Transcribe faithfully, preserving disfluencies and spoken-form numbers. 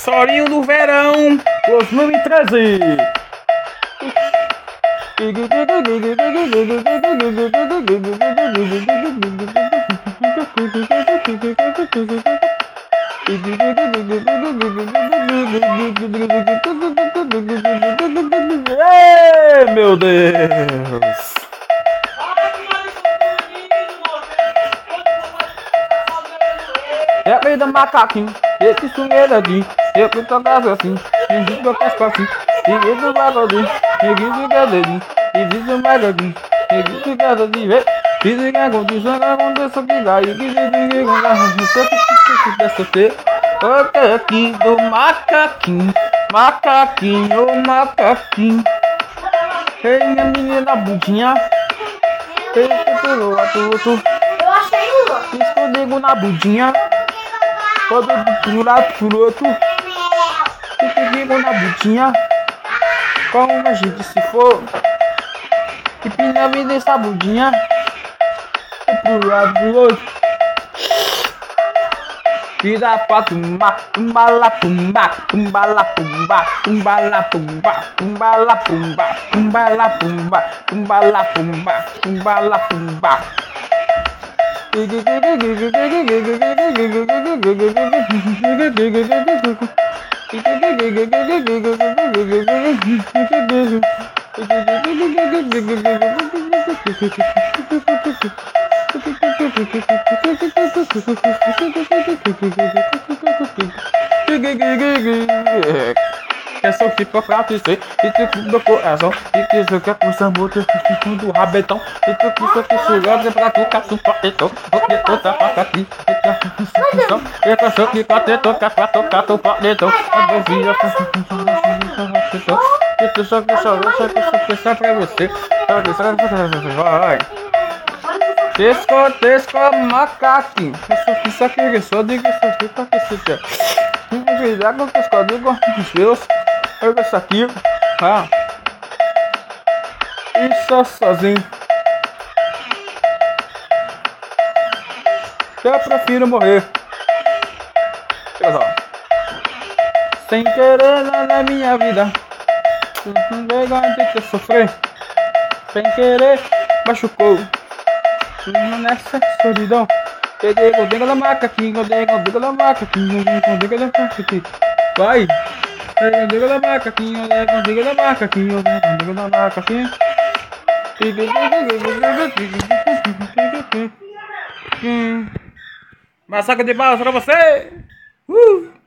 Sorinho do Verão dois mil e treze. Ei, meu Deus! É a vida macaquinho, esse sungueiradinho, eu que tocava assim, fingi que eu casco assim, fiquei do bagodinho, fiquei de gadadinho, e fiz um bagodinho, fiquei de gadadinho, fiz o que aconteceu, que aconteceu que dá, e que se diga com garra, isso é que dessa ter, ok, aqui do macaquinho, macaquinho, ô macaquinho, ei minha menina bundinha, ei tu tu tu tu, Eu achei uma. escondego na bundinha. Todo pro lado pro outro, fica vivo na butinha. Como a gente se for, que pina me dessa budinha. E pro lado pro outro, e dá pra tumbar, tumba lá tumba, tumba lá tumba, tumba lá tumba, tumba lá tumba, tumba lá tumba, tumba lá tumba, tumba lá tumba. É só que pra acontecer, e tu que meu coração, e que isso que é com samba, tu que do rabetão, e tu que isso que chegando pra tu que tu patetão, porque tu tá pra aqui, e tu que e tu que patetão, que pra tocar tu patetão, a bovina, e tu só que só, só que só que só pra você, só que só pra você, vai. Tesco, tesco, macaquinho, eu só que só que só digo isso aqui pra que você quer. Vamos cuidar com os códigos dos seus. Pega isso aqui, ah. E só sozinho. Eu prefiro morrer. Olha só. Sem querer nada na minha vida. Não pega antes de sofrer. Sem querer machucou. Nessa solidão. Peguei o dedo da macaquinha, o dedo da macaquinha, o dedo da macaquinha. Vai! Peguei o dedo da macaquinha, o dedo da macaquinha, o dedo da macaquinha. Massacre de balas pra você! Uh!